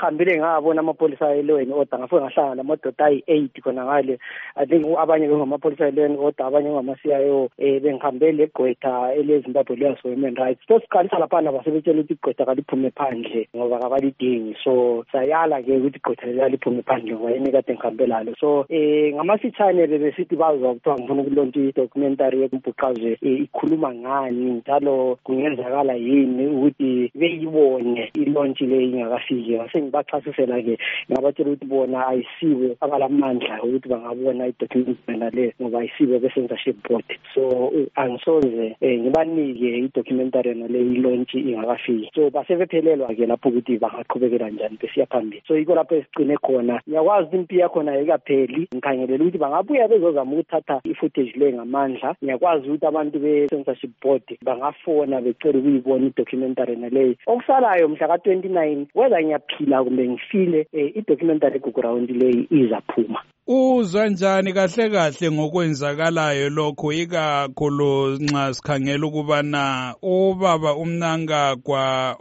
ngihambile ngabona amapholisa elweni order ngafike ngahlangana namadoda ayi-8 khona ngale. I think abanye bengamapholisa elweni order abanye ngama-CIO bengihambe legqwetha eleZimbabwe Lawyers for Human Rights. Sesiqalisa laphana basebetshela ukuthi igqwetha kaliphume phandle ngoba kabalidingi. So sayala ke ukuthi igqwetha liphume phandle ngoba yini kade ngihambe lalo. So ngamasithane besithi bazwa kuthiwa ngifuna ukulontsha i-documentary yokumbhuqazwe ikhuluma ngani njalo kungenzakala yini ukuthi beyibone ilontshe le ingakafiki. Sengibachasisela ke ngabatshela ukuthi bona ayisiwe abalamandla ukuthi bangabona i-documentary le ngoba ayisiwe be-censorship board. So angisoze ngibanike i-documentary le ilontshe ingakafiki. So basebephelelwa ke lapho ukuthi bangaqhubekela njani besiya phambili. So yiko lapho esigcine khona. Ngiyakwazi impi yakhona ayikapheli. Ngikhangelela ukuthi bangabuya bezozama ukuthatha i-footage le ngamandla. Ngiyakwazi ukuthi abantu be-censorship board bangafona becela ukuyibona i-documentary leyo. Okusalayo mhla ka-29 whether ngiyaphila kumbe ngifile i-documentary ku-ground leyi izaphuma. Uzwa njani kahle kahle ngokwenzakalayo lokho ikakhulu nxa sikhangela ukubana ubaba uMnangagwa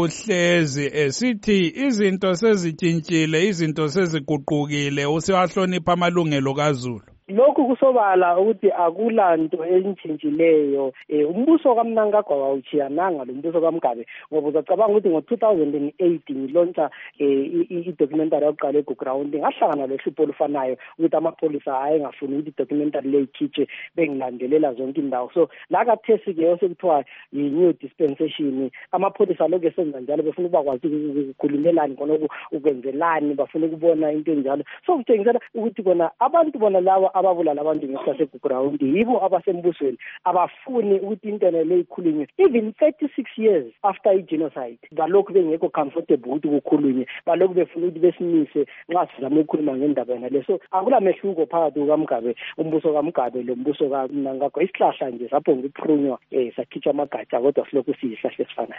uhlezi esithi izinto sezitshintshile, izinto seziguqukile, usewahlonipha amalungelo kaZulu? Lokhu kusobala ukuthi akulanto entshintshileyo. Umbuso kaMnangagwa wawuchiyananga lo mbuso kaMgabe ngoba uzacabanga ukuthi ngo-2008 ngilontsha i-documentary yokuqala eGround ngahlangana lohlupho olufanayo ukuthi amapholisa ayengafuni ukuthi i-documentary le ikhitshe bengilandelela zonke indawo. So la kathesi-ke osekuthiwa yi-new dispensation amapholisa lokhu esenza njalo befuna ukubakwazi ukukhulumelani khona ukwenzelani bafuna ukubona into enjalo. So kutshengisela ukuthi kona abantu bona lawa ababulala abantu ngesikhathi eGround yibo abasembusweni abafuni ukuthi into le ikhulunywe even 36 years after i-genocide. Balokhu bengekho comfortable ukuthi kukhulunywe, balokhu befuna ukuthi besimise nxa sizama ukukhuluma ngendaba yona le. So akulamehluko phakathi kukaMgabe, umbuso kaMgabe lo mbuso kaMnangagwa. Isihlahla nje sapho ngiphunywa sakhitshwa amagatsha kodwa silokhu siyisihlahla esifanayo.